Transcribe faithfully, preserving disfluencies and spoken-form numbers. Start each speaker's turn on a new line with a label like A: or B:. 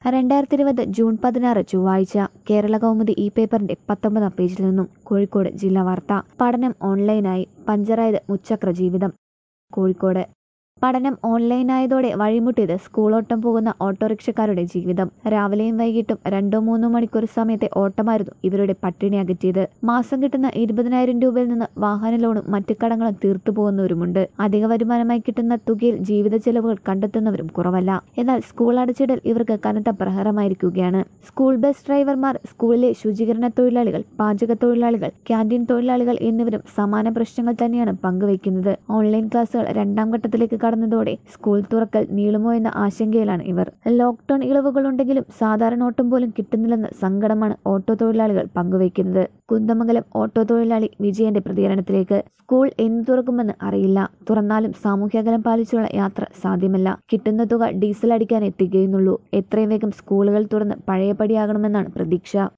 A: രണ്ടായിരത്തി ഇരുപത് ജൂൺ പതിനാറ് ചൊവ്വാഴ്ച കേരള കൗമുദി ഈ പേപ്പറിന്റെ പത്തൊമ്പതാം പേജിൽ നിന്നും കോഴിക്കോട് ജില്ലാ വാർത്ത. പഠനം ഓൺലൈനായി, പഞ്ചറായത് മുച്ചക്ര ജീവിതം. കോഴിക്കോട് പഠനം ഓൺലൈനായതോടെ വഴിമുട്ടിയത് സ്കൂളോട്ടം പോകുന്ന ഓട്ടോറിക്ഷക്കാരുടെ ജീവിതം. രാവിലെയും വൈകിട്ടും രണ്ടോ മൂന്നോ മണിക്കൂർ സമയത്തെ ഓട്ടമായിരുന്നു ഇവരുടെ പട്ടിണി അകറ്റിയത്. മാസം കിട്ടുന്ന ഇരുപതിനായിരം രൂപയിൽ നിന്ന് വാഹന ലോണും മറ്റു കടങ്ങളും തീർത്തു പോകുന്നവരുമുണ്ട്. അധിക വരുമാനമായി കിട്ടുന്ന തുകയിൽ ജീവിത ചെലവുകൾ കണ്ടെത്തുന്നവരും കുറവല്ല. എന്നാൽ സ്കൂൾ അടച്ചിടൽ ഇവർക്ക് കനത്ത പ്രഹരമായിരിക്കുകയാണ്. സ്കൂൾ ബസ് ഡ്രൈവർമാർ, സ്കൂളിലെ ശുചീകരണ തൊഴിലാളികൾ, പാചക തൊഴിലാളികൾ, ക്യാന്റീൻ തൊഴിലാളികൾ എന്നിവരും സമാന പ്രശ്നങ്ങൾ തന്നെയാണ് പങ്കുവയ്ക്കുന്നത്. ഓൺലൈൻ ക്ലാസുകൾ രണ്ടാം ഘട്ടത്തിലേക്ക് കടന്നതോടെ സ്കൂൾ തുറക്കൽ നീളുമോ എന്ന ആശങ്കയിലാണ് ഇവർ. ലോക്ക്ഡൌൺ ഇളവുകളുണ്ടെങ്കിലും സാധാരണ ഓട്ടം പോലും കിട്ടുന്നില്ലെന്ന സങ്കടമാണ് ഓട്ടോ തൊഴിലാളികൾ പങ്കുവയ്ക്കുന്നത്. കുന്ദമംഗലം ഓട്ടോ തൊഴിലാളി വിജയന്റെ പ്രതികരണത്തിലേക്ക്. സ്കൂൾ എന്ന് തുറക്കുമെന്ന് അറിയില്ല. തുറന്നാലും സാമൂഹ്യകലം പാലിച്ചുള്ള യാത്ര സാധ്യമല്ല. കിട്ടുന്ന തുക ഡീസൽ അടിക്കാൻ എത്തിക്കുകയെന്നുള്ളൂ. എത്രയും വേഗം സ്കൂളുകൾ തുറന്ന് പഴയപടിയാകണമെന്നാണ് പ്രതീക്ഷ.